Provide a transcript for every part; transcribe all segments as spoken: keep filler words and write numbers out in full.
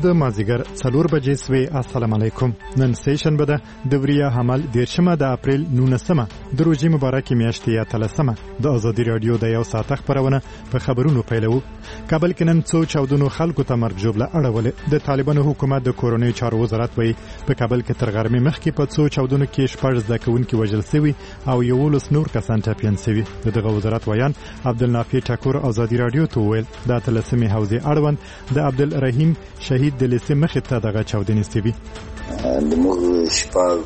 د مازیګر څلور بجې سوې. السلام علیکم. نن سه شنبه ده د وریا حمل دیرشمه د اپریل نولسمه د روژې مبارکې میاشتې اتلسمه. د ازادي راډیو د یو ساعت خبرونه په خبرونو پیلو. کابل کې نن څو چاودنو خلکو ته مرګ ژوبله اړولې. د طالبانو حکومت د کورونی چارو وزارت وایي په کابل کې تر غرمې مخکې په څو چاودنو کې شپږ زده کوونکي وژل شوي او یولس نور کسان ټپیان شوي. دغه وزارت ویان عبدالنافع ټکور ازادي راډیو ته ویل د اتلسمې حوزې اړوند د عبدالرحیم شهید د لیسې مخې ته دغه چاودنې شوي. زموږ شپږ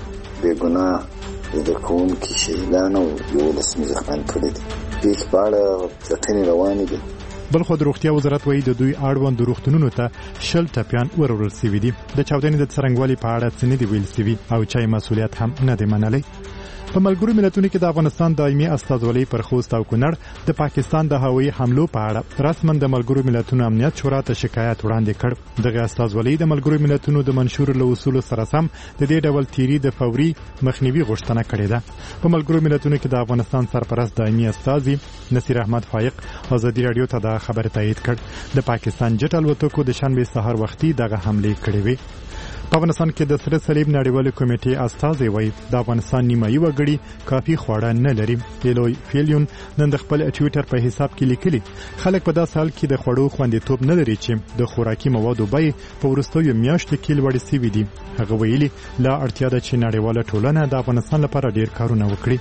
بېګناه زده کوونکي شهیدان او یولس مې زخمیان کړي دي. پېښې په اړه څېړنې روانې دي. بل خو د روغتیا وزارت وایي د دوی اړوند روغتونونو ته شل ټپیان وروړل شوي دي. د چاودنې د څرنګوالي په اړه څه نه دي ویل شوي او چا یې مسؤلیت هم نه دی منلی. په ملګرو ملتونو کې د افغانستان دایمي استازولۍ پر خوست او کونړ د پاکستان د هوایي حملو په اړه رسماً د ملګرو ملتونو امنیت شورا ته شکایت وړاندې کړ. دغه استازولۍ د ملګرو ملتونو د منشور له اصولو سره سم د دې ډول تیری د فوري مخنیوي غوښتنه کړې ده. په ملګرو ملتونو کې د افغانستان سرپرست دایمي استازي نصیر احمد فایق ازادي راډیو ته دا خبر تایید کړ. د پاکستان جټ الوتکو د شنبه سحر وختي دغه حمله کړې وې. په افغانستان کې د سره صلیب نړیوالې کمیټې استازي وایي د افغانستان نیمایي وګړي کافي خواړه نه لري. ایلوی فیلیون نن د خپل ټویټر په حساب کې لیکلي خلک په داسې حال کې د خوړو خوندیتوب نه لري چې د خوراکي موادو بیې په وروستیو میاشتو کې لوړې شوي دي. هغه ویلي لا اړتیا ده چې نړیواله ټولنه د افغانستان لپاره ډیر کارونه وکړي.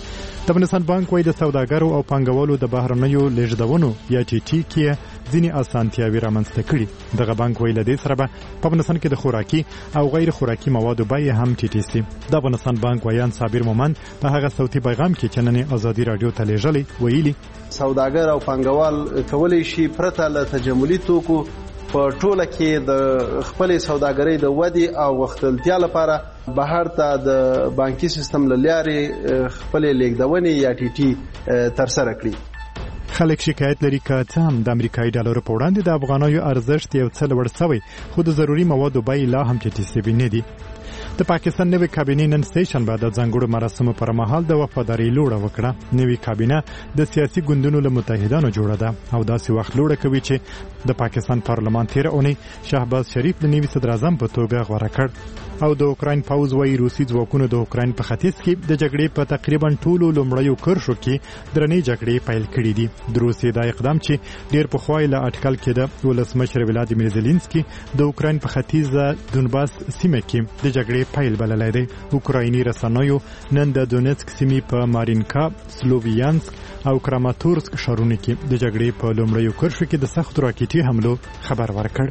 د افغانستان بانک وایي د سوداګرو او پانګوالو د بهرنیو لیږدونو یا ټي ټي کې ځینې اسانتیاوې رامنځته کړي. دغه بانک وایي له دې سره به په افغانستان کې د خوراکي او غیر خوراکي موادو بیې هم ټیټې شي. د افغانستان بانک وایان صابر مومند په هغه صوتي پیغام کې چې نن ازادي راډیو ته لیږلی ویلي سوداګر او پانګوال کولی شي پرته له تجملي توکو په ټوله کې د خپل سوداګرۍ د ودې او غښتلتیا لپاره بهر ته د بانکي سیستم له لارې خپل لیږدونې یا ټي ټي ترسره کړي. خلک شکایت لري که څه هم د امریکایي ډالرو په وړاندې د افغانیو ارزښت یو څه لوړ شوی خو د ضروري موادو بیې لا هم ټیټې شوي نه دي. د پاکستان نوې کابینې نن سه شنبه د ځانګړو مراسمو پر مهال د وفادارۍ لوړه وکړه. نوې کابینه د سیاسي ګوندونو له متحدانو جوړه ده او داسې وخت لوړه کوي چې د پاکستان پارلمان تیر اونۍ شهباز شریف د نوي صدر اعظم په توګه غوره کړ. او د اوکراین پوز وایي روسي ځواکونو د اوکراین په ختیځ کې د جګړې په تقریبا ټولو لومړیو کرښو کې درنې جګړې پیل کړې دي. د روسیې دا اقدام چې ډیر پخوا له اټکل کېده ولسمشر ولادیمیر زيلنسکي د اوکراین په ختیځه دونباس سیمه کې د جګړې پیل بللی دی. اوکرایني رسنیو نن د دونیتسک سیمې په مارینکا، سلوویانسک او کراماتورسک ښارونو کې د جګړې په لومړیو کرښو کې د سختو راکټي حملو خبر ورکړ.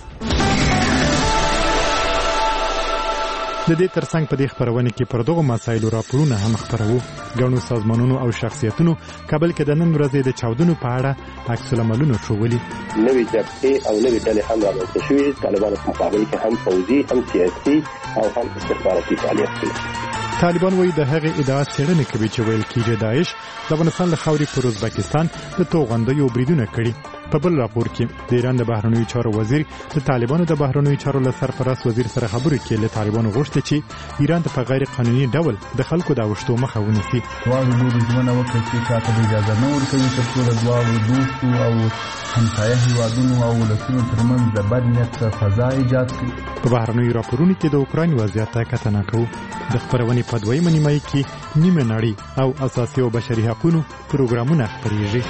د دې ترڅنګ په دې خبرونه کې پر دغه مسایلو راپورونه هم خبرو. ګڼو سازمانونو او شخصیتونو کابل کې د نن ورځې د چاودنو په اړه عکس العملونه ښوولي. نوې جبهې او نوې ډلې هم رامنځته شوې. طالبانو په مقابل کې هم پوځي هم سیاسي او هم استخباراتي فعالیت کوي. طالبان وایي د هغې ادعا څېړنې کوي چې ویل کېږي داعش د افغانستان له خاورې پر ازبکستان د توغندیو بریدونه کړي. په بل راپور کې د ایران د بهرنیو چارو وزیر د طالبانو د بهرنیو چارو له سرپرست وزیر سره خبرې کې له طالبانو غوښتي چې ایران ته په غیر قانوني ډول د خلکو د اوښتو مخه ونیسي. دواړو لورو ژمنه وکړه چې چاته به اجازه نه ورکوي تر څو د دواړو دوستو او همسایه هېوادونو او ولسونو ترمنځ د بد نیت فضا ایجاد کړي. په بهرنیو راپورونو کې د اوکراین وضعیت ته کتنه کوو. د خبرونې په دویمه نیمایي کې نیمه نړۍ او اساسي او بشري حقوقو پروګرامونه خپرېږي.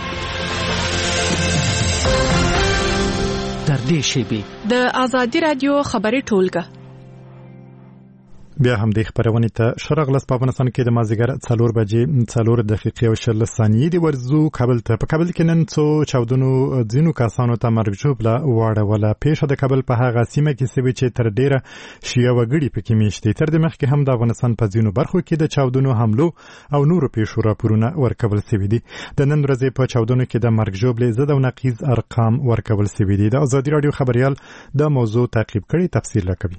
تر دې شیبې د ازادي راډیو خبري ټولګه بیا هم د خبرونې ته شرغلس په افغانستان کې د مازیګر څلور بجې څلور دقیقې او شل ثانیې د ورزو کابل ته په کابل کې نن څو چاودنو ځینو کسانو ته مرګ ژوبله واړوله. پیښه د کابل په هغه سیمه کې شوې چې تر ډیره شیعه وګړي پکې میشتي. تر دې مخکې هم د افغانستان په ځینو برخو کې د چاودنو حملو او نورو پیښو راپورونه ورکول شوي دي. د نن ورځې په چاودنو کې د مرګ ژوبلې ضد او نقیض ارقام ورکول شوي دي. د ازادي راډیو خبريال دا موضوع تعقیب کړي تفصیل راکوي.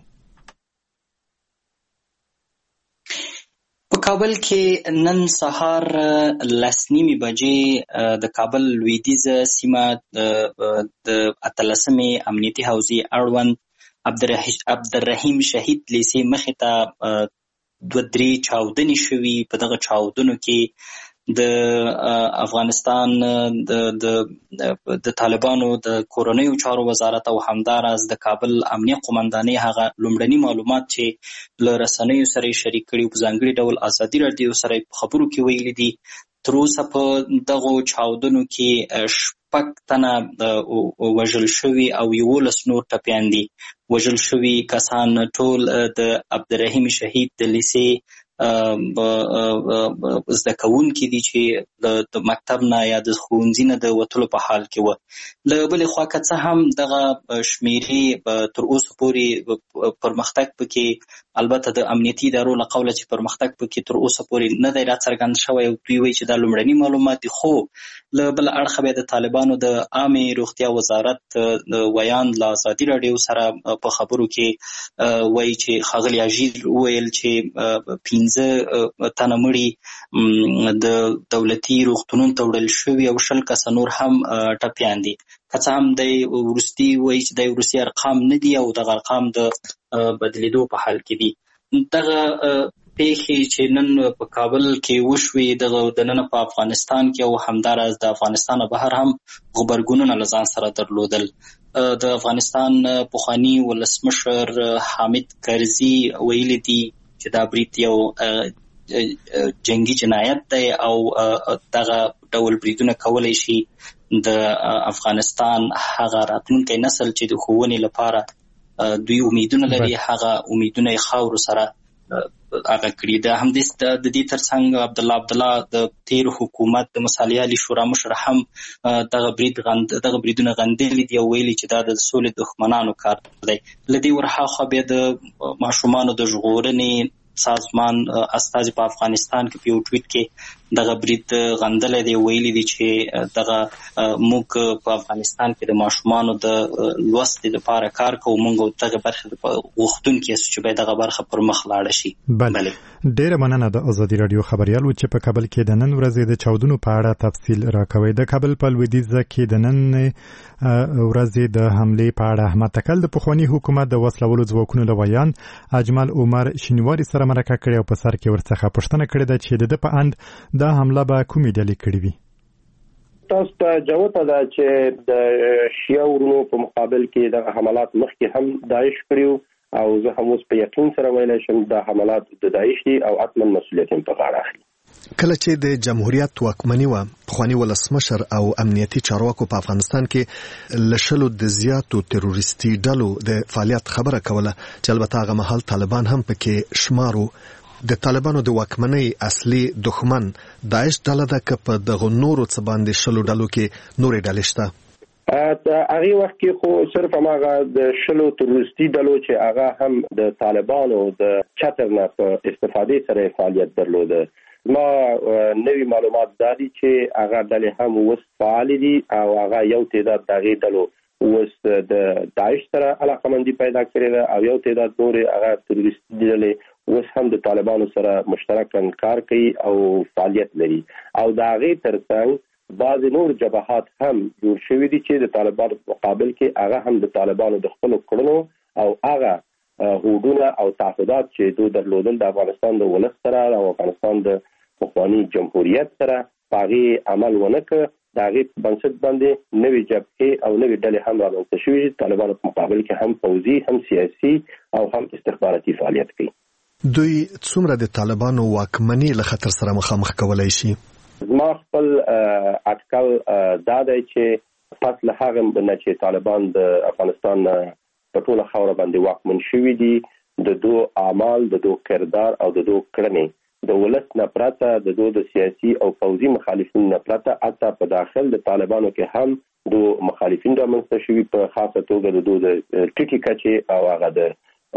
په کابل کې نن سهار لس نیمې بجې د کابل لویدیځه سیمه د اتلسمې امنیتي حوزې اړوند عبدالرحیم شهید لیسې مخې ته دوه درې چاودنې شوي. په دغه چاودنو کې د افغانستان د د د طالبانو د کورنیو چارو وزارت او همداراز د کابل امنیه قومندانۍ هغه لومړني معلومات چې له رسنیو سره شریک کړي په ځانګړي ډول ازادي راډیو سره په خبرو کې ویلي دي. تر اوسه په دغو چاودنو کې شپږ تنه وژل شوي او یولس نور ټپیان دي. وژل شوي کسان ټول د عبدالرحیم شهید د لیسې زده کوونکي دي چې د مکتب نه یا د ښوونځي نه د وتلو په حال کې وه. له بلې خوا که څه هم دغه شمیرې تر اوسه پورې پرمختګ پکې البته د امنیتي ادارو له قوله چې پرمختګ پکې تر اوسه پورې نه دی راڅرګند شوی او دوی وایي چې دا لومړني معلومات دي. خو له بل اړخه بیا د طالبانو د عامې روغتیا وزارت ویاند له ازادي راډیو سره په خبرو کې وایي چې ښاغلي اژیر وویل چې پنځه تنه مړي د دولتي روغتونونو ته وړل شوي او شل کسه نور هم ټپیان دي. که څه هم دی وروستي وایي چې دی وروستي ارقام نه دي او دغه ارقام د بدلېدو په حال کې دي. دغه پیښې چې نن په کابل کې وشوې دغه دننه په افغانستان کې او همداراز د افغانستان بهر هم غبرګونونه له ځان سره درلودل. د افغانستان پخواني ولسمشر حامد کرزي ویلي دي چې دا برید یو جنگي جنایت دی او دغه ډول بریدونه کولی شي د افغانستان هغه راتلونکی نسل چې د ښوونې لپاره دوی امیدونه لري هغه امیدونه یې خاورو سره هغه کړي. د همدې د دې ترڅنګ عبدالله عبدالله د تیر حکومت د مصالحه علی شورا مشر هم دغه برید غند دغه بریدونه غندلي دي او ویلي چې دا د سولې دښمنانو کار دی. له دې ورهاخوا بیا د ماشومانو د ژغورنې سازمان استازي په افغانستان کې په یو ټویټ کې دغه برید غندلی دی. ویلي دي چې دغه موږ په افغانستان کې د ماشومانو د لوستې لپاره کار کوو، موږ دغه برخه غوښتونکي یو چې باید دغه برخه پر مخ لاړه شي. بله ډیره مننه د ازادي راډیو خبریال چې په کابل کې د نن ورځې د چاودنو په اړه تفصیل راکوي. د کابل په لویدیځ کې د نن ورځې د حملې په اړه احمد تکل د پخواني حکومت د وسلولو ځواکونو له ویان اجمل عمر شینواري سره مرکه کړې او په سر کې ورڅخه پوښتنه کړې ده چې د ده په اند دا حمله به کومې ډلې کړې وي. تاسو ته جوته ده چې د شیعه ورونو په مقابل کې د حملات مخکې هم داعش کړیو او زه هم اوس په یقین سره ویلی شم د حملات د داعش دي او حتما مسؤلیت هم په غاړه اخلي. کله چې د جمهوریت واکمني وه پخواني ولسمشر او امنیتي چارواکو په افغانستان کې له شلو د زیاتو تروریستي ډلو د فعالیت خبره کوله چې البته هغه مهال طالبان هم پکې شمارو. د طالبانو د واکمنۍ اصلي دښمن داعش ډله ده که په دغه نورو څه باندې شلو ډلو کې نورې ډلې شته؟ هغه وخت کې خو صرف هغه د شلو تروریستي ډلو چې هغه هم د طالبانو د چتر نه په استفادې سره فعالیت درلوده. ما نوی معلومات دادي چې هغه ډلې هم اوس فعال دي او هغه یو تعداد د هغې ډلو اوس د داعش سره علاقمندي پیدا کړې ده او یو تعداد نورې هغه تروریستي ډلې اوس هم د طالبانو سره مشترکاً کار کوي او فعالیت لري. او د هغې ترڅنګ بعض نور جبهات هم جوړ شوي دي چې د طالبانو په مقابل کې هغه هم د طالبانو د خپلو کړنو او هغه هوډونه او تعهدات چې دوی درلودل د افغانستان د ولس سره او افغانستان د پخواني جمهوریت سره په هغې عمل ونه کړ. د هغې په بنسټ باندې نوې جبهې او نوې ډلې هم رامنځته شوي دي. طالبانو په مقابل کې هم پوځي هم سیاسي او هم استخباراتي فعالیت کوي. دوی څومره د طالبانو واکمني له خطر سره مخامخ کولای شي؟ زما خپل اټکل دا دی چې پس له هغه نه چې طالبان د افغانستان په ټوله خاوره باندې واکمن شوي دي د دو اعمال د دو کردار او د دو کړنې د ولس نه پرته د دو د سیاسي او پوځي مخالفین نه پرته حتی په داخل د طالبانو کې هم دو مخالفین رامنځته شوي په خاصه توګه د دو د ټیټې کچې او هغه د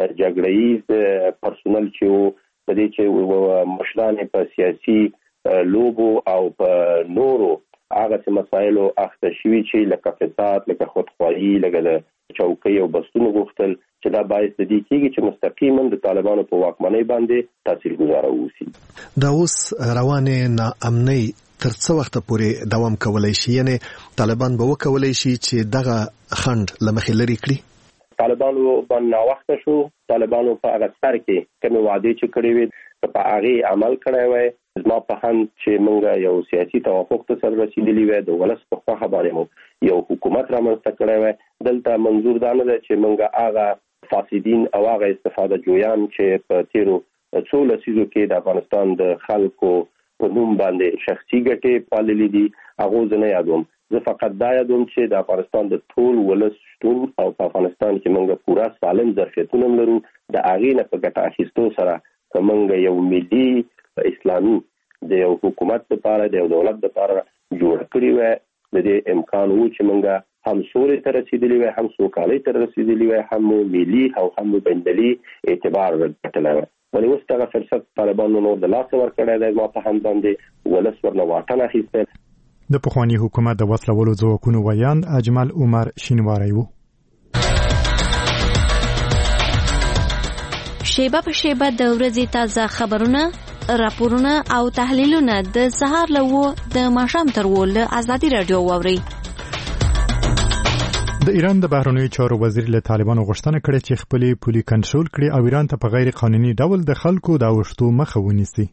جګړهیز پرسونل چې وو په دې چې مشران په سیاسي لوبو او په نورو هغه څه مسایلو اخته شوي چې لکه فساد لکه خودخواهي لکه د چوکۍ او بستونو غوښتل چې دا باعث د دې کېږي چې مستقیما د طالبانو په واکمنۍ باندې تاثیرګذاره واوسي. دا اوس روانې ناامنۍ تر څه وخته پورې دوام کولی شي؟ یعنې طالبان به وکولی شي چې دغه خنډ له مخې لرې کړي؟ طالبانو باندې ناوخته شو. طالبانو په هغه سر کې کومې وعدې چې کړې وې په هغه عمل کړی وای. زما په هم چې موږ یو سیاسي توافق ته سره رسیدلی وای، د ولس په خوا باندې مو یو حکومت رامنځته کړی وای. دلته منظور دا نه ده چې موږ هغه فاسدین او هغه استفاده جویان چې په تیرو څو لسیزو کې د افغانستان د خلکو په نوم باندې شخصي ګټې پاللې دي هغه زه نه یادوم. زه فقط دا یادوم چې د افغانستان د ټول ولس شتون او په افغانستان کې موږ پورا سالم ظرفیتونه لرو. د هغې نه په ګټه اخیستو سره که موږ یو ملي اسلامي د یو حکومت لپاره د یو دولت لپاره جوړ کړی وای، د دې امکان وو چې موږ هم سولې ته رسیدلی وای، هم سوکالۍ ته رسیدلی وای، هم ملي او هم بین‌المللي اعتبار ورکړلی وای. ولې اوس دغه فرصت طالبانو نور د لاسه ورکړی دی. ما په هم باندې ولس ورنه واټن اخیستی. د پخواني حکومت د وسلولو ځواکونو ویاند اجمل عمر شینواری وو. شیبه په شیبه د ورځې تازه خبرونه، راپورونه او تحلیلونه د سهار له وو د ماښام تر وو له ازادي رادیو واوري. د ایران د بهرنیو چارو وزیر له طالبانو غوښتنه کړې چې خپلې پولي کنټرول کړي او ایران ته په غیر قانوني ډول د خلکو د اوښتو مخه ونیسي.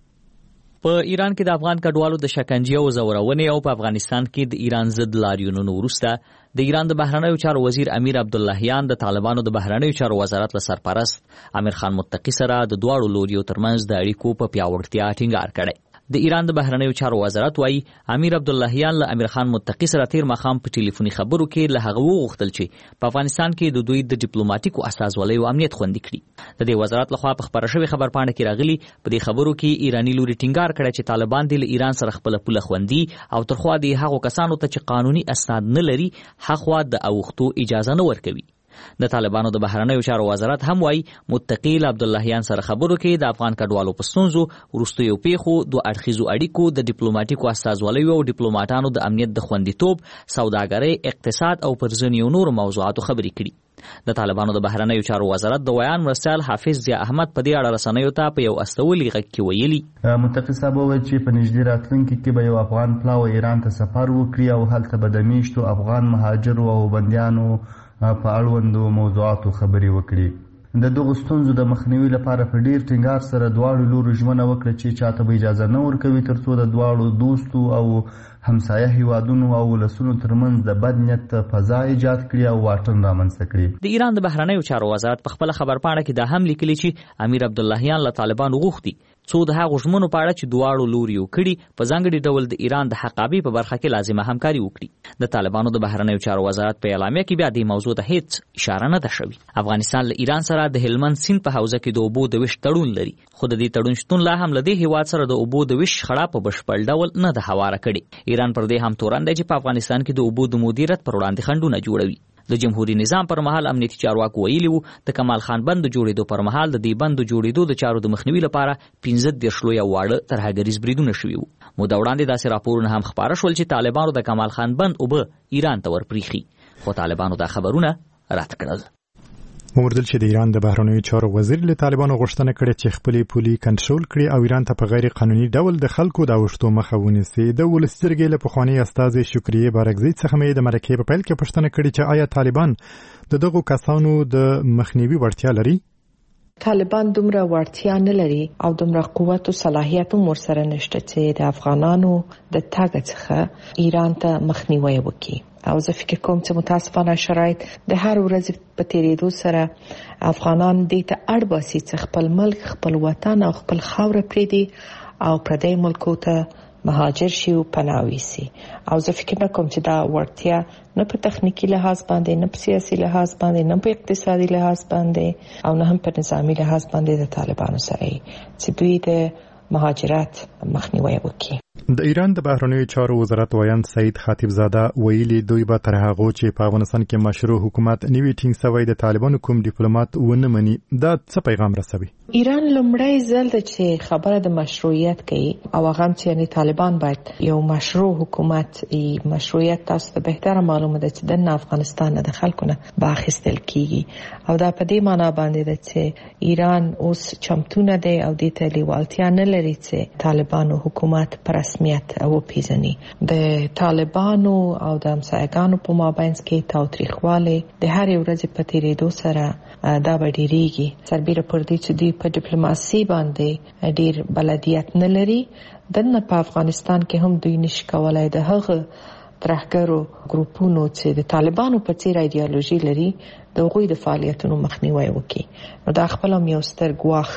په ایران کې د افغان کډوالو د شکنجې او زورونې او په افغانستان کې د ایران ضد لاریونونو وروسته د ایران د بهرنیو چارو وزیر امیر عبداللهیان د طالبانو د بهرنیو چارو وزارت له سرپرست امیر خان متقی سره د دواړو لوریو ترمنځ د اړیکو په پیاوړتیا ټینګار کړی. د ایران د بهرنیو چارو وزارت وايي امیر عبداللهیان له امیر خان متقی سره تیر مخام په ټلیفوني خبرو کې له هغه وغوښتل چې په افغانستان کې د دوی د ډیپلوماټیکو اساسوالۍ او امنیت خوندي کړي. د دې وزارت لخوا په خبره شوې خبر پاڼه کې راغلي په دې خبرو کې ایرانی لوري ټینګار کړی چې طالبان د ایران سره خپل پوله خوندي او ترخوا د هغو کسانو ته چې قانوني اسناد نه لري حقوا د اوښتو اجازه نه ورکوي. د طالبانو د بهرنیو چارو وزارت هم وايي متقی عبداللهیان سره خبرو کې د افغان کډوالو په ستونزو، وروستیو پیښو، دوه اړخیزو اړیکو، د ډیپلوماټیکو استازوالیو او ډیپلوماټانو د امنیت د خوندیتوب، سوداګرۍ، اقتصاد او پر ځینو نورو موضوعاتو خبرې کړي. د طالبانو د بهرنیو چارو وزارت د ویان مرسل حافظ ضیا احمد په دې اړه رسنیو ته په یو استولي غږ کې ویلي. متقی صاحب وویل چې په نږدې راتلونکي کې به یو افغان پلاو ایران ته سفر وکړي او هلته به د میشتو افغان مهاجرو او بندیانو په اړوندو موضوعاتو خبرې وکړي. د دغو ستونزو د مخنیوي لپاره په ډیر ټینګار سره دواړو لورو ژمنه وکړه چې چاته به اجازه نه ورکوي ترڅو د دواړو دوستو او همسایه هیوادونو او ولسونو ترمنځ د بد نیت فضا ایجاد کړي او واټن رامنځته کړي. د ایران د بهرنیو چارو وزارت په خپل خبر پاڼه کې دا هم لیکلي چې امیر عبداللهیان له طالبانو غوښتي څو د هغو ژمنو په اړه چې دواړو لوریو کړي په ځانګړي ډول د ایران د حقابې په برخه کې لازمه همکاري وکړي. د طالبانو د بهرنیو چارو وزارت په اعلامیه کې بیا دې موضوع ته هیڅ اشاره نه ده شوې. افغانستان له ایران سره د هلمند سیند په حوزه کې د اوبو د ویش تړون لري، خو د دې تړون شتون لا هم له دې هیواد سره د اوبو د ویش خړه په بشپړ ډول نه ده هواره کړې. ایران پر دې هم تورن دی چې په افغانستان کې د اوبو د مدیریت پر وړاندې خنډونه جوړوي. د جمهوریت نظام پر مهال امنیتي چارواکو ویلي وو د کمال خان بند جوړېدو پر مهال د دې بند جوړېدو د چارو د مخنیوي لپاره پنځه دېرش لویه واړه ترهګریز بریدونه شوي وو. موده وړاندې داسې راپورونه هم خپاره شول چې طالبانو د کمال خان بند اوبه ایران ته ورپریښي، خو طالبانو دا خبرونه رد کړل. وموردل چې د ایران د بهرنیو چارو وزیر له طالبانو غوښتنه کړې چې خپلې پولي کنټرول کړي او ایران ته په غیر قانوني ډول د خلکو د اوښتو مخه ونیسي. د ولسي جرګې له پخواني استازي شکریه بارکزي څخه مې د مرکې په پیل کې پوښتنه کړې چې آیا طالبان د دغو کسانو د مخنیوي وړتیا لري؟ طالبان دومره وړتیا نه لري او دومره قوت او صلاحیت هم ورسره نشته چې د افغانانو د تګ څخه ایران ته مخنیوي وکړي. او زه فکر کوم چې متاسفانه شرایط د هر ورځ په تیریدو سره افغانان دې ته اړ باسي چې خپل ملک، خپل وطن او خپل خاوره پرېږدي او پردی ملکو ته مهاجر شي او پناه ویسي. او زه فکر نه کوم چې دا وړتیا نه په تخنیکی لحاظ باندې، نه په سیاسي لحاظ باندې، نه په اقتصادي لحاظ باندې او نه هم په نظامی لحاظ باندې د طالبانو سره چې دوی د مهاجرت مخنیوي وکړي. د ایران د بهرنیو چارو وزارت ویاند سعید خطیبزاده ویلي دوی به تر هغه چې په افغانستان کې مشروع حکومت نوي ټینګ سوی د طالبانو کوم ډیپلوماټ ونه مني. دا څه پیغام رسوي؟ ایران لومړی ځل د چې خبره د مشروعیت کوي او هغه چې یعنی طالبان باید یو مشروع حکومت ای مشروعیت تاسو ته بهتره معلومه ده چې د افغانستان د خلکو نه باخستل کیږي او دا په دې معنی باندې ده چې ایران اوس چمتونه دی او د تلیوالتیا نه لري چې طالبانو حکومت پر رسمیت او پیژني. د طالبانو او د همسایګانو په مابینځ کې تاوتریخواله د هر ورځ په تیریدو سره دا ډیریږي. سربېره پر دې چې دوی په ډیپلوماسي باندې ډیر بلدیت نه لري دنه په افغانستان کې هم دوی نشي کولای د هغه ترهګرو ګروپونو چې د طالبانو په څیر ایدئولوژي لري د هغوی د فعالیتونو مخنیوي وکړي. نو دا خپل هم یو ستر ګواښ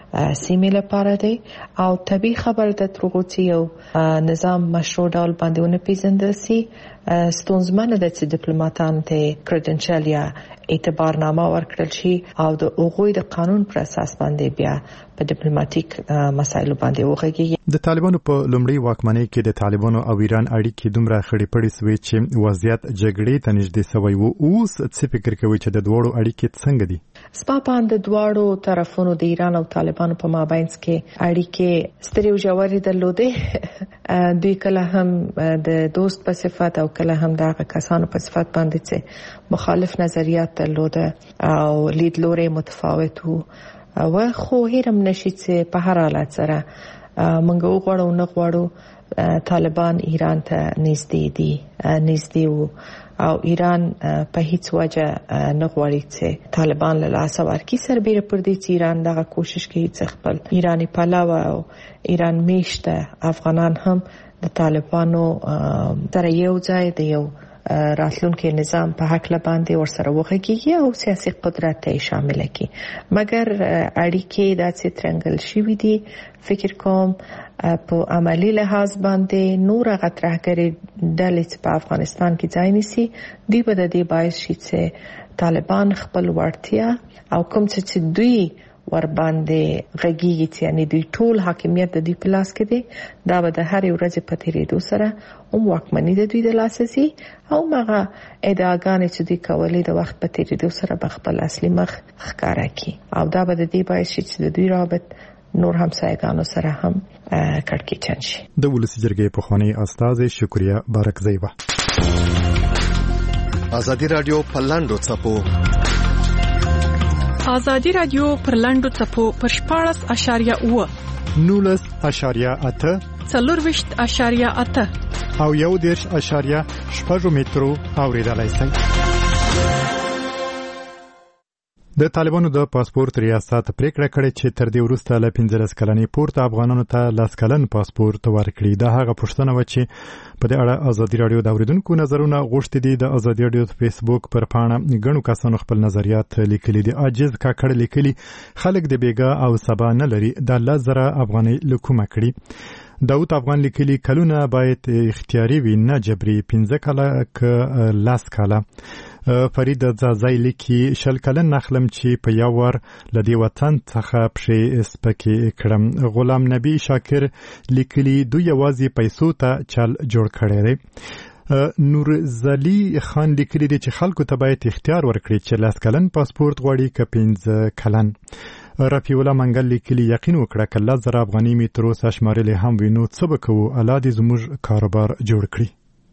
سیمې لپاره دی او طبیعي خبر د ترغو چې یو نظام مشروع ډول باندې ونه پیژندل سي ستونزمنه ده چې ډیپلوماټان ته کریډنشل یا اعتبارنامه ورکړل شي او د هغوی د قانون پر اساس باندې بیا په ډیپلوماټیک مسایلو باندې وغږیږي. د طالبانو په لومړی واکمنۍ کې د طالبانو او ایران اړیکې دومره خړې پړې سوې چې وضعیت جګړې ته نږدې سوی و. اوس څه فکر کوي چې د دوړو اړیکې څنګه دي؟ سپاپان د دواړو طرفونو د ایران او طالبانو په مابینځ کې اړیکې ستري او ژورې درلودې. دوی کله هم د دوست په صفت او کله هم د کسانو په صفت باندې چې مخالف نظریات درلوده او لیدلوري متفاوت وو او خو هیرم نشي چې په هر حالت سره موږ وغواړو نه غواړو طالبان ایران ته نږدې دي نږدې وو او ایران په هیڅ وجه نه غواړي چې طالبان له لاسه ورکړي. سربېره پر دې چې ایران دغه کوشش کوي چې خپل ایرانی پلوه او ایران میشته افغانان هم د طالبانو سره یو ځای د یو راتلونکي نظام په حق لباندې ورسره وغږیږي او سیاسي قدرت ته شامل کړي. مګر اړیکې د څترنګل شوې دي فکر کوم په عملی لحاظ باندې نور غترهګری ډلې په افغانستان کې ځای نیسي دوی به د دې باعث شي چې طالبان خپل ورتیا او کوم چې دوی ور باندې غږیږي چې یعنی دوی ټول حاکمیت د دوی په لاس کې دی دا به د هر ورځې په تیریدو سره هم واکمني د دوی د لاسه ځي او هغه ادعاګانې چې دوی کولې د وخت په تیریدو سره به خپل اصلي مخ ښکاره کړي او دا به د دې باعث شي چې د دوی رابط نور همسایگانو سره هم کړکېچن شي. د ولسی جرګې پخوانی استاد شکریا بارکزی و. ازادي رادیو په لاندو څپو ازادي رادیو پر لاندو څپو پر شپاړس اشاریه اوه نولس اشاریه اته څلورویشت اشاریه اته او یو دېرش اشاریه شپږ مترو اوریدلای شئ. د طالبانو د پاسپورت ریاست پریکړه کړې چې تر دې وروسته له پنځلس کلنې پورته افغانانو ته لاس کلن پاسپورت ورکړي. دا هغه پوښتنه و چې په دې اړه ازادي رادیو د اوریدونکو نظرونه غوښتي دي. د ازادي رادیو په فیسبوک پر پاڼه ګڼو کسانو خپل نظریات لیکلي دي. عاجز کاکړ لیکلي خلک د بیګا او سبا نه لري د لزره افغاني لکومه کړي. داود افغان لیکلي کلونه باید اختیاري وي نه جبري پنځه کاله ک لاس کاله. فرید زازای لیکي شل کلن نخلم چې په یو ور لدی وطن څخه پښې سپکې کړم. غلام نبی شاکر لیکلي دوی یوازې پیسو ته چل جوړ کړی دی. نور زلی خان لیکلي دی چې خلکو ته باید اختیار ورکړي چې لاس کلن پاسپورت غواړي که پنځه کلن. رفیع الله منګل لیکلي یقین وکړه که لس زره افغاني مې تر اوسه شمارلې هم وي نو څه به کوو الله دې زموږ کاروبار جوړ کړي.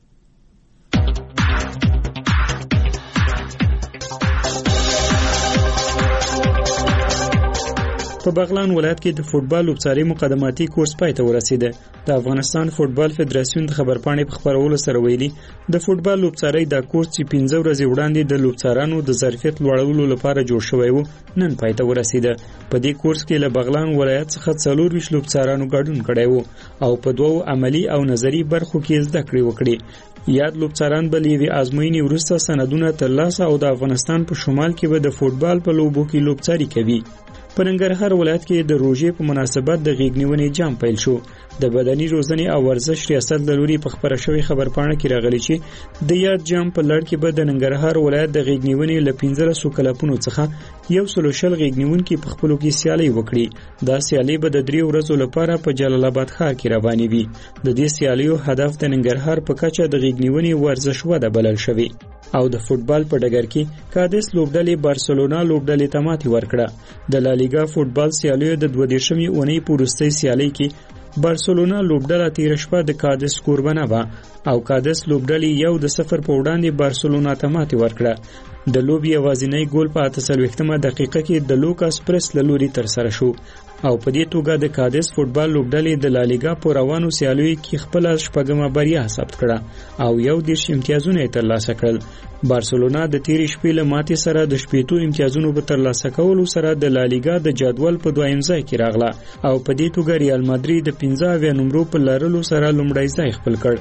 په بغلان ولایت کې د فوټبال لوبڅاري مقدماتي کورس پای ته ورسیده. د افغانستان فوټبال فدراسیون د خبرپاڼې په خبرولو سره ویلي د فوټبال لوبڅاري دا کورس چې پنځه ورځې وړاندې د لوبڅارانو د ظرفیت لوړولو لپاره جوړ شوی و نن پای ته ورسیده. په دې کورس کې له بغلان ولایت څخه څلور ویشت لوبڅارانو ګډون کړی و او په دوو عملی او نظری برخو کې زده کړې وکړي. یاد لوبڅاران به لیوي ازموینې وروسته سندونه ترلاسه او د افغانستان په شمال کې به د فوټبال په لوبو کې لوبڅاري کوي. په ننګرهار ولایت کې د روژې په مناسبت د غېږنیونې جام پیل شو. د بدني روزنې او ورزش ریاست د لوري په خبره شوې خبرپاڼه کې راغلي چې د یاد جام په لړ کې به د ننګرهار ولایت د غېږنیونې له پنځلسو کلبونو څخه یو سل شل غېږنیونکي په خپلو کې سیالي وکړي. دا سیالي به د درې ورځو لپاره په جلال آباد ښار کې روانې وي. د دې سیالیو هدف د ننګرهار په کچه د غېږنیونې ورزش وده بلل شوی او د فوټبال په ډګر کې کادس لوبډلې بارسلونا لوبډلې ته ماتې ورکړه. د لالیګا فوټبال سیالیو د دوه دېرشمې اونۍ په وروستۍ سیالۍ کې بارسلونا لوبډله تیر شپه د کادس کوربنه وه او کادس لوبډلې یو د صفر په وړاندې بارسلونا ته ماتې ورکړه. د لوبي یوازینی ګول په اته څلوېښتمه دقیقه کې د لوکاس پرس له لوري ترسره شو او په دې توګه د کادس فوټبال لوبډلې د لالیګا په روانو سیالیو کې خپل شپږمه بریا ثبت کړه او یو دېرش امتیازونه یې ترلاسه کړل. بارسلونا د تیرې شپې له ماتې سره د شپېتو امتیازونو په ترلاسه کولو سره د لالیګا د جدول په دویم ځای کې راغله او په دې توګه ریال مادرید د پنځه اویا نمرو په لرلو سره لومړی ځای خپل کړ.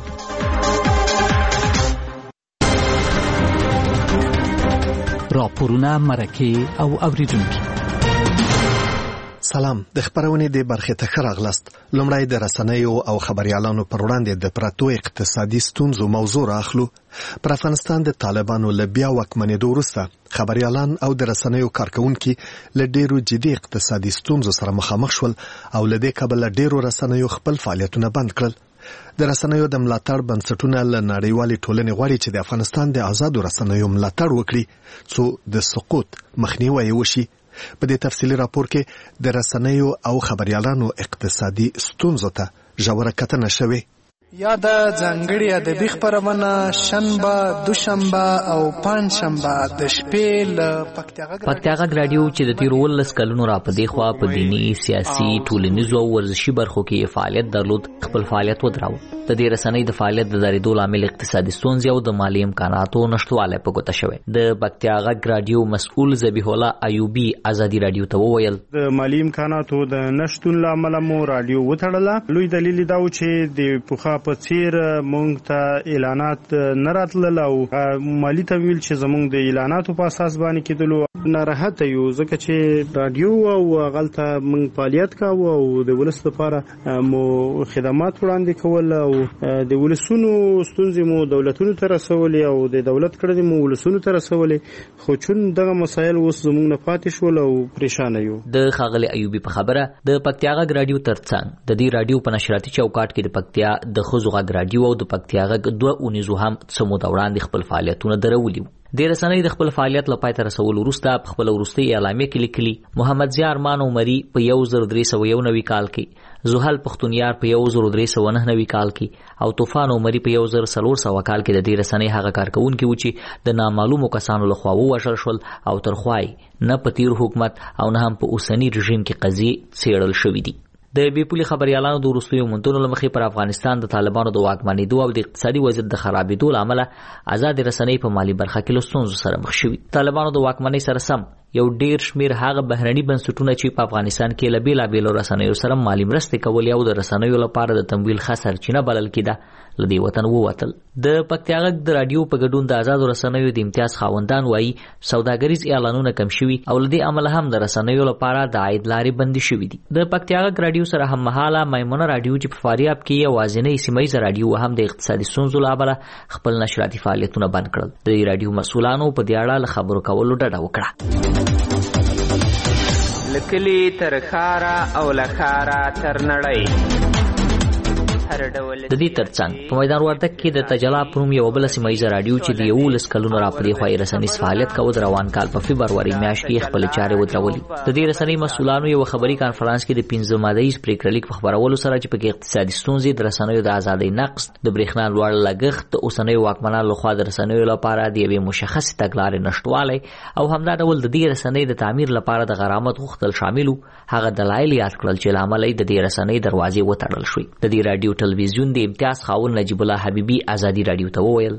راپورونه، مرکې او اوریدونکي. سلام، د خبرونې د برخې ته ښه راغلاست. لومړی د رسنیو او خبريالانو پر وړاندې د پراتو اقتصادي ستونزو موضوع راخلو. پر افغانستان د طالبانو له بیا واکمنېدو وروسته خبريالان او د رسنیو کارکونکي له ډېرو جدي اقتصادي ستونزو سره مخامخ شول او له دې کبله ډېرو رسنیو خپل فعالیتونه بند کړل. د رسنیو د ملاتړ بنسټونه له نړیوالې ټولنې غواړي چې د افغانستان د آزادو رسنیو ملاتړ وکړي څو د سقوط مخنیوی وشي. په دې تفصیلي راپور کې د رسنیو او خبريالانو اقتصادي ستونزو ته ژوره کتنه شوې. یا د ځانګړي ادبي خپرونه شنبه، دوشنبه او پنځشنبه د شپې له پکتیا غږ رادیو چې د تیر ولس کلونو را په دی خوا په دینی، سیاسي، ټولنیزو او ورزشي برخو کې فعالیت درلود، خپل فعالیت ودراو. د دې رسنۍ د فعالیت د درېدو لامل اقتصادي ستونزې او د مالی امکاناتو نشټوالی په ګوته شوی. د پکتیا غږ رادیو مسؤل ذبیح الله ایوبي ازادي رادیو ته وویل د مالی امکاناتو د نشټون لامل مو رادیو وتړله. لوی دلیل دا و چې د پوخا په څیر مونږ ته اعلانات نه راتلل او مالی تمویل چې زمونږ د اعلاناتو په اساس باندې کېدلو. ناراحت یو ځکه چې رادیو او غلطه مونږ فعالیت کاوه او د ولس لپاره مو خدمات وړاندې کول او د ولسونو ستونزې مو دولتونو ته رسولې او د دولت کړنې مو ولسونو ته رسولې. خو چون دغه مسایل اوس زمونږ نه پاتې شول او پریشانه یو. د ښاغلي ایوبي په خبره د پکتیا غږ رادیو ترڅنګ د دې رادیو په نشراتي چوکاټ کې د پکتیا د ښځو غږ رادیو او د پکتیا غږ دوه اونیزو هم څه موده وړاندې خپل فعالیتونه درولي وو. د رسنۍ د خپل فعالیت لپاره تر رسول وروسته په خپل وروستي اعلامیه کې لیکلي محمد ضیاء ارمان عمري په یو زر درې سوه یو نوي کال کې، زحل پختونیار په یو زر درې سوه نهه نوي کال کې او طوفان عمري په یو زر څلور سوه کال کې د دې رسنۍ هغه کارکونکي و چې د نامعلومو کسانو لخوا ووژل شول او ترخوای نه په تیر حکومت او نه هم په اوسنی رژیم کې قضیې څېړل شوې دي. د بیپولي خبريالانو د وروستیو موندنو له مخې پر افغانستان د طالبانو د واکمنېدو او د اقتصادي وضعیت د خرابېدو له امله آزاد رسنۍ په مالي برخه کې له ستونزو سره مخ شوي. طالبانو د واکمنۍ سره سم یو ډیر شمیر هغه بهرني بنسټونه چې په افغانستان کې له بېلابېلو رسنیو سره مالي مرستې کولې او د رسنیو لپاره د تمویل ښه سرچینه بلل کېده له دې وطن ووتل. د پکتیا غږ د رادیو په ګډون د آزادو رسنیو د امتیاز خاوندان وایي سوداګریز اعلانونه کم شوي او له دې امله هم د رسنیو لپاره د عاید لارې بندي شوي دي. د پکتیا غږ رادیو سره هم مهاله میمونه رادیو چې په فاریاب کې یوازینۍ سیمه ییزه رادیو هم د اقتصادي ستونزو له امله خپل نشراتي فعالیتونه بند کړل. د دې رادیو مسؤلانو په دې اړه له خبرو کولو ډډه وکړه. لکلی تر ښاره او له ښاره تر نړۍ. د دې ترڅنګ په میدان وردګ کې د تجلا په نوم یو بل سیمه ییزه رادیو چې د یولس کلونو راپدې خوا رسنیز فعالیت کوي د روان کال په فبروري میاشت کې خپل چارې ودرولې. د دې رسنۍ مسؤلانو یو خبري کانفرنس کې د پنځه مادهیز پریکړه لیک په خبرولو سره چې په کې اقتصادي ستونزې د رسنیو د ازادۍ نقص، د برېښنا لوړ لګښت، د اوسنیو واکمنانو لخوا د رسنیو لپاره د یوې مشخصې تګلارې نشټوالی او همدا ډول د دې رسنۍ د تعمیر لپاره د غرامت غوښتل شامل وو. هغه دلایل یاد کړل چې له امله د دې رسنۍ دروازې وتړل شوې. د دې رادیو تلویزیون د امتیاز خاوند نجیب الله حبیبي ازادي رادیو ته وویل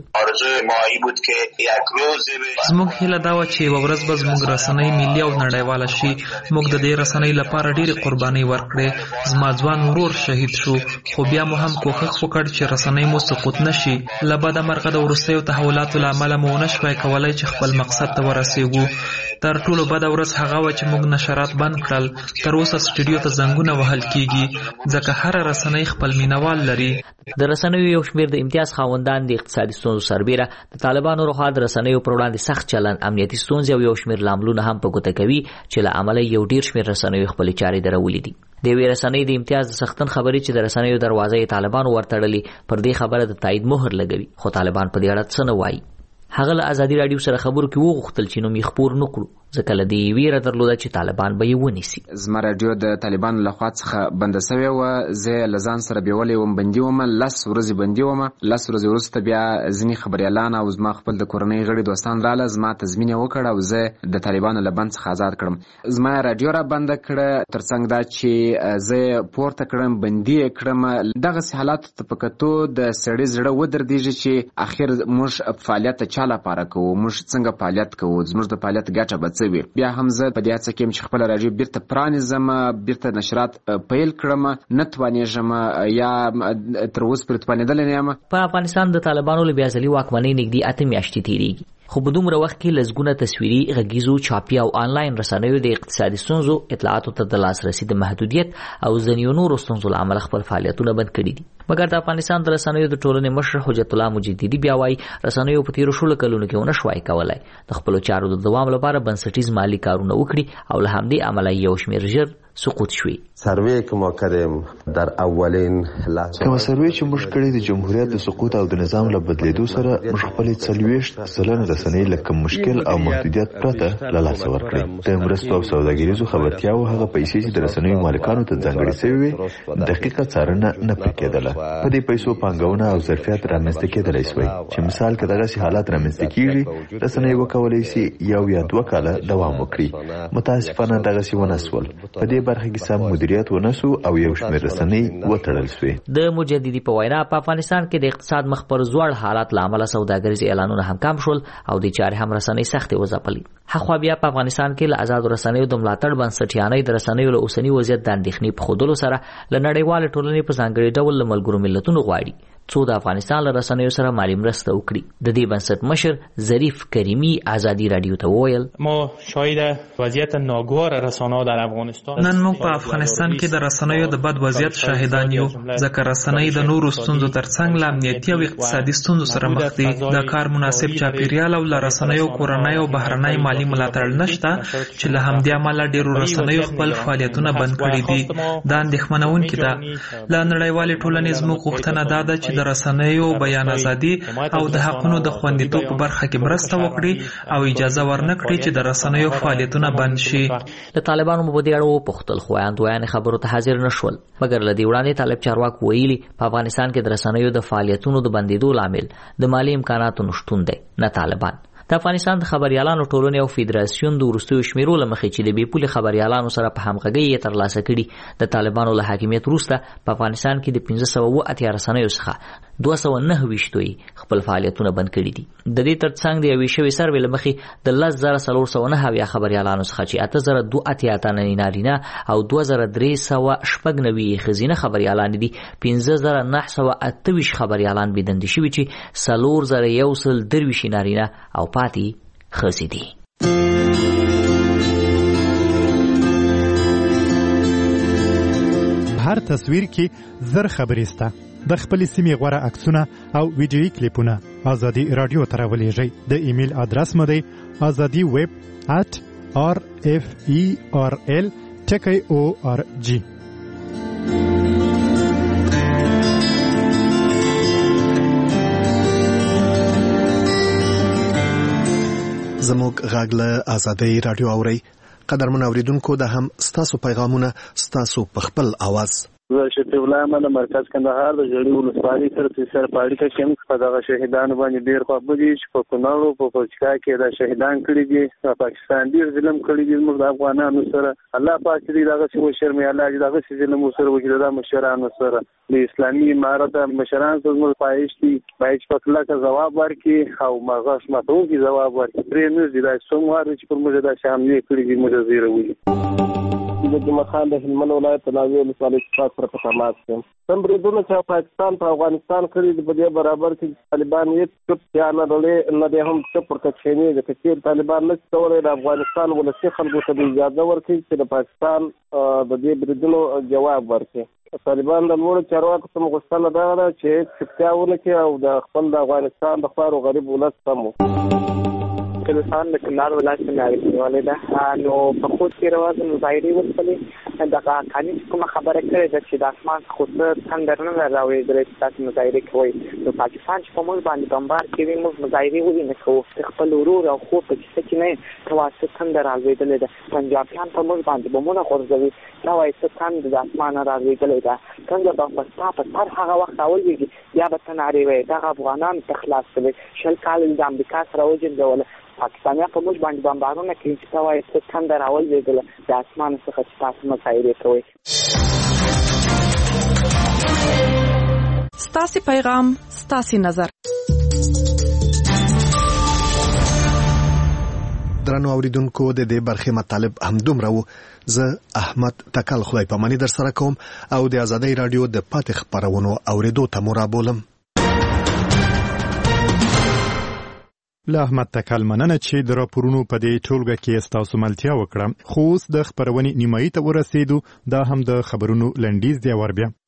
زموږ هیله دا و چې یوه ورځ به زموږ رسنۍ ملي او نړیواله شي. موږ د دې رسنۍ لپاره ډېرې قربانۍ ورکړې. زما ځوان ورور شهید شو خو بیا مو هم کوښښ وکړ چې رسنۍ مو سقوط نه شي. له بده مرغه د وروستیو تحولاتو له امله مو ونه شوای کولی چې خپل مقصد ته ورسېږو. تر ټولو بده ورځ هغه وه چې موږ نشرات بند کړل. تر اوسه سټوډیو ته زنګونه وهل کېږي ځکه هره رسنۍ خپل مینوال لري. د رسنیو یو شمیر د امتیاز خاوندان د اقتصادي ستونزو سربیره د طالبانو لخوا د رسنیو پر وړاندې سخت چلند، امنیتي ستونزې او یو شمیر لاملونه هم په ګوته کوي چې له امله یو ډیر شمیر رسنیو خپل چارې درولې دي. د یوې رسنۍ د امتیاز د سختن خبرې چې د رسنیو دروازه یې طالبانو ورتړلې پر دې خبره د تایید مهر لګوي، خو طالبان په دې اړه څه نه وایي. هغه له ازادي رادیو سره خبرو کې وغوښتل چې نوم یې خپور نه کړو ځکه له دې ویره درلوده چې طالبان به یې ونیسي. زما راډیو د طالبانو لخوا څخه بنده شوې وه. زه له ځان سره بیولې وم، بندي وم، لس ورځې بندي وم. لس ورځې وروسته بیا ځینې خبریالان او زما خپل د کورنۍ غړي دوستان راله، زما تضمین یې وکړ او زه د طالبانو له بند څخه آزاد کړم. زما راډیو را بنده کړه، ترڅنګ دا چې زه پورته کړم، بندي یې کړم. دغسې حالاتو ته په کتو د سړي زړه ودردېږي چې اخر موږ فعالیت چا لپاره کوو، موږ څنګه فعالیت کوو، زموږ د فعالیت ګټه به څه وي. بیا هم زه په دې هڅه کې یم چې خپله راډیو بیرته پرانیزم، بیرته نشرات پیل کړم. نه توانېږم یا تر اوسه پورې توانېدلی نه یم. په افغانستان د طالبانو له بیا ځلي واکمنۍ نږدې اته میاشتې تېرېږي، خو په دومره وخت کې لسګونه تصویري، غږیزو، چاپي او آنلاین رسنیو د اقتصادي ستونزو، اطلاعاتو ته د لاسرسي د محدودیت او ځینو نورو ستونزو له امله خپل فعالیتونه بند کړي دي. مګر د افغانستان د رسنیو د ټولنې مشر حجت الله مجددي بیا وایي رسنیو په تېرو شلو کلونو کې ونه شوای کولی د خپلو چارو د دوام لپاره بنسټیز مالي کارونه وکړي او له همدې امله یو شمېر ژر سقوط شوي. سروی که ما کردیم در اولین لحظه کومه سروی چې موږ کړی د جمهوریت د سقوط او د نظام له بدلیدو سره موږ خپل څلوېښت سلنه رسنۍ له کوم مشکل او محدودیت پرته له لاسه ورکړې. د مرستو او سوداګریزو خبرتیاو هغه پیسې چې د رسنیو مالکانو ته ځانګړې شوې وې دقیقه څارنه نه پرې کېدله. په دې پیسو پانګونه او ظرفیت رامنځته کېدلی شوی چې مثال که دغسې حالات رامنځته کېږي رسنۍ وکولی شي یو یا دوه کاله دوام وکړي. متاسفانه دغسې ونه شول. په دې برخه کې سم مدیریت ونه شو او یو شمېر رسنۍ وتړل شوې. د مجددي په وینا په افغانستان کې د اقتصاد مخ پر زوړ حالات له امله سوداګریز اعلانونه هم کم شول او د چارې هم رسنۍ سختې وځپلې. هخوا بیا په افغانستان کې له آزادو رسنیو د ملاتړ بنسټیانۍ د رسنیو له اوسني وضعیت د اندېښنې په ښودلو سره له نړیوالې ټولنې په ځانګړي ډول له ملګرو ملتونو غواړي څو د افغانستان له رسنیو سره مالي مرسته وکړي. د دې بنسټ مشر ظریف کریمي آزادي رادیو ته وویل ما شاهد وضعیت ناگوار رسانه‌ها در افغانستان نن موږ په افغانستان کې د رسنیو د بد وضعیت شاهدان یو، ځکه رسنۍ د نورو ستونزو ترڅنګ له امنیتي او اقتصادي ستونزو سره مخ دي. د کار مناسب چاپیریال او له رسنیو کورنۍ او بهرنۍ مالي ملاتړ نشته چې له همدې امله ډېرو رسنیو خپل فعالیتونه بند کړي دي. دا اندېښمنونکې ده. له نړیوالې ټولنې زموږ غوښتنه دا ده چې د رسنیو بیان ازادي او د حقونو د خوندیتوب په برخه کې مرسته وکړي او اجازه ورنکړي چې د رسنیو فعالیتونه بند شي. د طالبانو په دې اړه وپوښتل خو ویاند خبرو ته حاضر نشول. مګر له دې وړاندې طالب چارواکو ویلي په افغانستان کې د رسنیو د فعالیتونو د بندیدو لامل د مالی امکاناتو نشتون دی نه طالبان. د افغانستان د خبريالانو ټولنې او فدراسیون د وروستیو شمیرو له مخې چې د بې پولې خبريالانو سره په همغږۍ یې ترلاسه کړي د طالبانو له حاکمیت وروسته په افغانستان کې د پنځه سوه اووه اتیا رسنیو څخه دوه سوه نهه ویشتوی خپل فعالیتونه بند کړي دي. د دې ترڅنګ د یوې شوې سروې له مخې د لس زره څلور سوه نهه اویا خبريالانو څخه چې اته زره دوه اتیا تنه نارینه او دوه زره درې سوه شپږ نوي ښځینه خبريالان دي، پنځه زره نهه سوه اته ویشت خبريالان بېدندې شوي چې څلور زره یو سل درویشت نارینه او پاتې ښځې دي. هر تصویر کې زر خبرې سته. د خپل سیمې غوره عکسونه او ویډیویي کلیپونه ازادي رادیو ته راولېږئ. د ایمیل ادرس مو دی ازادي ویب at r f e r l ټکی o r g. زموږ غږ له ازادي رادیو اورئ. قدرمن اوریدونکو دا هم ستاسو پیغامونه ستاسو په خپل आवाज. زه شفیع الله احمد مرکز کندهار د جړی ولسوالۍ سره سره پاړی کې کوم په دغه شهیدانو باندې ډیر خو بږي چې په کونړو په پوچکا کې دا شهیدان کړي دي. پاکستان ډیر ظلم کړی دي موږ د افغانانو سره. الله پاک دې دغه څه شرمې الله دې دغه څه ظلم سره وکړي د مشرانو سره. د اسلامي امارت مشران څخه موږ پایښت دي باید په کله کې جواب ورکړي او مغاش ماتو کې جواب ورکړي. پرې نه دي دا څومره چې پر موږ د شامل کړي دي موږ زیروي. د جمعه خان د هلمند ولایت تلاوی ولسوالۍ څخه سره په تماس یم. کوم بریدونه چې پاکستان په افغانستان کړي دي په دې برابر کې طالبان یې چپ یا نه ډلې نه دې هم چپ ورته کښېني د کثیر طالبان نشي کولی د افغانستان ولسي خلکو ته اجازه ورکړي چې د پاکستان د دې بریدونو جواب ورکړي. طالبان د لوړو چارواکو څخه غوښتنه دا ده چې چپتیا ونه کړي او د خپل د افغانستان د خوارو غریب ولس سم کلستان د کندهار ولایت څخه راغلی ده. نو په خود کې روان مظاهرې وکړې دغه کاني کومه خبره کړې ده چې د اسمان خو څه څنګه نه راوړي د تاسو مظاهره کوي نو پاکستان چې په موږ باندې بمبار کوي موږ مظاهره ولې نه کوو خپل ورور او خو په څه کې نه تواسط څنګه راوړي ده پنجابیان په موږ باندې بمونه غورځوي دا وایي څه څنګه د اسمان راوړي ده څنګه په پستا په هر هغه وخت اولېږي یا به تناري وي دا افغانان تخلاص کوي شل کال د امریکا سره وجنګول پاکستانیا په موږ باندې بمبارونه کوي چې دا وایي څه څنګه راوړي د اسمان څخه چې تاسو مظاهره کوي. ستاسي پیغام ستاسي نظر. درنو اوریدونکو د دې برخې مطالب همدومره وو. زه احمد تکل خدای پاماني در سره کوم او د ازادۍ رادیو د پاتې خبرونو اوریدو ته مو رابولم. له احمد تکل مننه چې د راپورونو په دې ټولګه کې ستاسو ملتیا وکړه. خو اوس د خبرونې نیمایي ته ورسېدو. دا هم د خبرونو لنډیز دی. ور بیا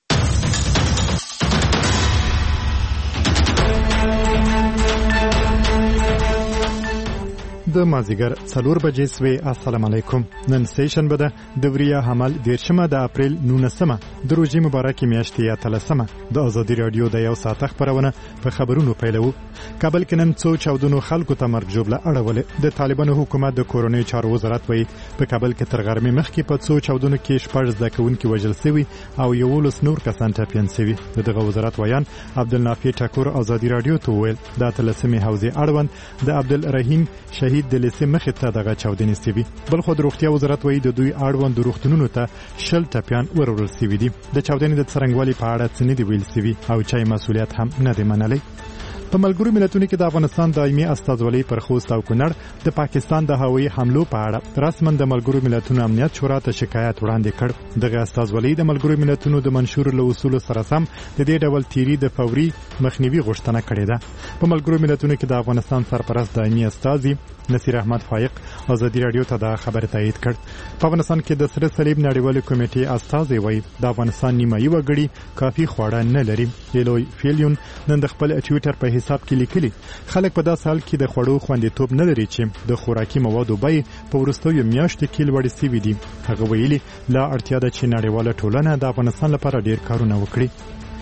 د مازیګر څلور بجې سوې. السلام علیکم. نن سیشن بده د وریا حمل دیرشمه د اپریل نولسمه د روژې مبارکې میاشتې اتلسمه د ازادي رادیو د یو ساعت خبرونه په خبرونو پیلو. کابل کې نن څو چاودنو خلکو ته مرګ جوړه اړول. د طالبانو حکومت د کورونی چارو وزارت وایي په کابل کې تر غرمې مخکې په څو چاودنو کې شپږ زده کوونکي وژل شوي او یولس نور کسان ټپیان شوي. دغه وزارت ویان عبدالنافع ټکور ازادي رادیو ته ویل د اتلسمې حوزې اړوند د عبدالرحیم شهید د لیسې مخې ته دغه چاودنې سوي. بل خو د روغتیا وزارت وایي د دوی اړوند روغتونونو ته شل ټپیان ورورل سوي دي. د چاودنې د څرنګوالي په اړه څه نه دي ویل سوي او چا مسؤلیت هم نه دی منلی. په ملګرو ملتونو کې د افغانستان دایمي استازولۍ پر خوست او کونړ د پاکستان د هوایي حملو په اړه رسماً د ملګرو ملتونو امنیت شورا ته شکایت وړاندې کړ. دغه استازولۍ د ملګرو ملتونو د منشور له اصولو سره سم د دې ډول تیری د فوري مخنیوي غوښتنه کړې ده. په ملګرو ملتونو کې د افغانستان سرپرست دایمي استازي نصیر احمد فایق ازادي رادیو ته دا خبر تایید کړ. په افغانستان کې د سره صلیب نړیوال کمیټې استازي وایي د افغانستان نیمایي وګړي کافي خواړه نه لري. ایلوی فیلیون نن د خپل ټویټر په حساب کې لیکلي خلک په داسې حال کې د خوړو خوندیتوب نه لري چې د خوراکي موادو بیې په وروستیو میاشتو کې لوړې سوي دي. هغه ویلي لا اړتیا ده چې نړیواله ټولنه د افغانستان لپاره ډیر کارونه وکړي.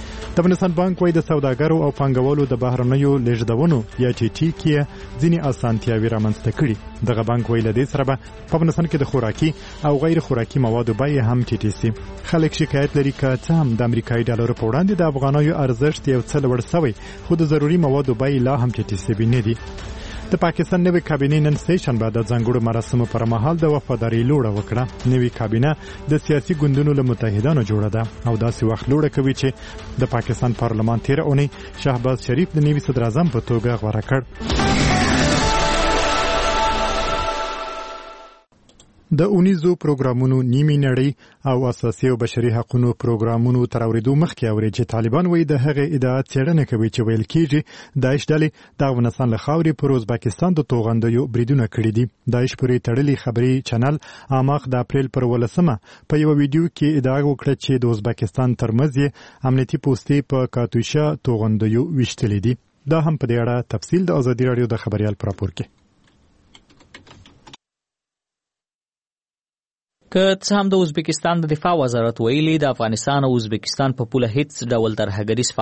د افغانستان بانک وایي د سوداګرو او پانګوالو د بهرنیو لیږدونو یا ټي ټي کې ځینې اسانتیاوې رامنځته کړي. دغه بانک وایي له دې سره به په افغانستان کې د خوراکي او غیر خوراکي موادو بیې هم ټیټې سي. خلک شکایت لري که څه هم د امریکایي ډالرو په وړاندې د افغانیو ارزښت یو څه لوړ سوی خو د ضروري موادو بیې لا هم ټیټې سوي نه دي. د پاکستان نوې کابینې نن سهشنبه د ځانګړو مراسمو پر مهال د وفادارۍ لوړه وکړه. نوې کابینه د سیاسي ګوندونو له متحدانو جوړه ده او داسې وخت لوړه کوي چې د پاکستان پارلمان تیر اونۍ شهباز شریف د نوي صدر اعظم په توګه غوره کړ. د اونیزو پروګرامونو نیمه نړۍ او اساسي او بشري حقوقو پروګرامونو تر اوریدو مخکې اوري چې طالبان وایي د هغه ادعا څرګنده کوي چې ویل کېږي داعش ډلې د افغانستان له خاورې پر ازبکستان د توغندیو بریدونه کړي دي. داعش پورې تړلي خبري چینل اماق د اپریل پر ولسمه په یو ویډیو کې ادعا وکړه چې د ازبکستان ترمنځ امنیتي پوسټې په کاتوشا توغندیو وشتلې دي. دا هم په دې اړه تفصیل د ازادي رادیو د خبريال پر راپور کې. که څه هم د ازبکستان د دفاع وزارت ویلي د افغانستان او ازبکستان په پوله هیڅ ډول ترهګریز